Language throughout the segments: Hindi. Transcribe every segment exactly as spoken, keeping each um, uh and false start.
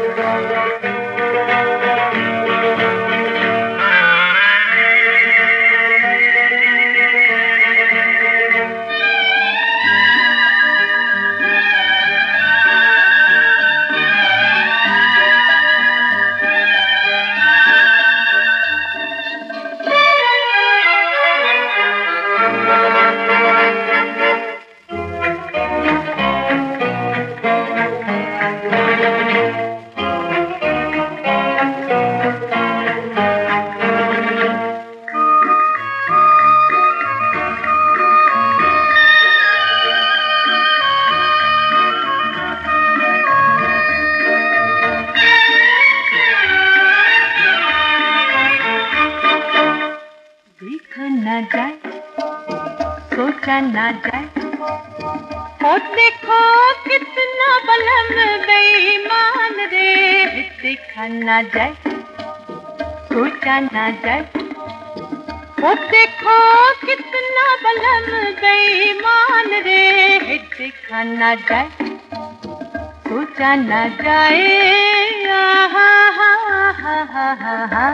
ना जाए, सोचा ना जाए, और देखो कितना बलम बेईमान रे, देखा ना जाए, सोचा ना जाए, और देखो कितना बलम बेईमान रे, देखा ना जाए, सोचा ना जाए, आहा हा हा हा हा हा।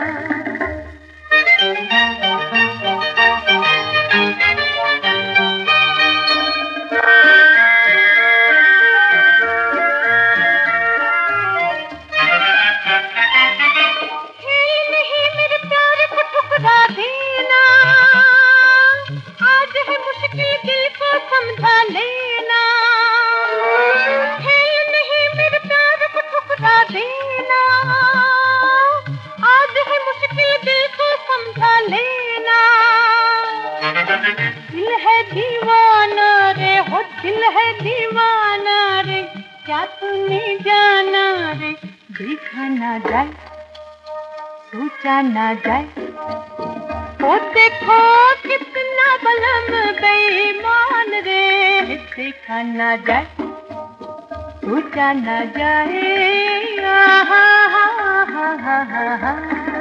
आज है मुश्किल दिल को समझा लेना, खेल नहीं मेरे प्यार को ठुकरा देना, आज है मुश्किल दिल को समझा लेना। दिल है दीवाना रे, हो दिल है दीवाना रे, क्या तूने जाना रे, देखा ना जाए, सोचा ना जाए, ओ देखो कितना बलम बेईमान रे, देखा ना जाए, सोचा ना जाए, आहा हा हा हा हा हा।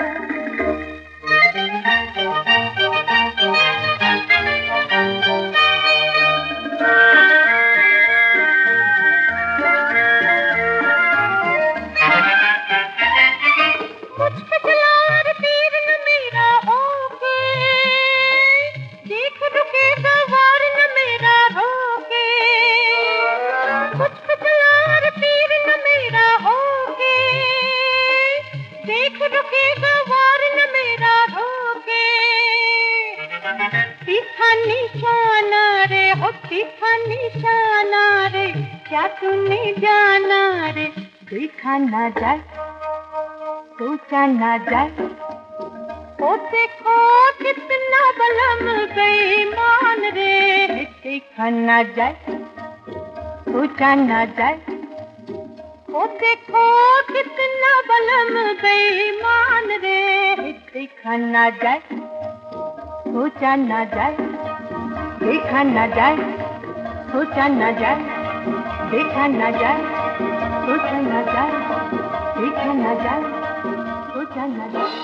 तीखा निशाना रे, हो तीखा निशाना रे, क्या तूने जाना रे, देखा ना जाए, सोचा ना जाए, ओ देखो कितना बलम बेईमान रे, देखा ना जाए, सोचा ना जाए, ओ देखो कितना बलम बेईमान रे, देखा ना जाए, सोचा ना जाए, देखा ना जाए, सोचा ना जाए, देखा ना जाए, सोचा ना जाए, देखा ना जाए, सोचा ना जाए।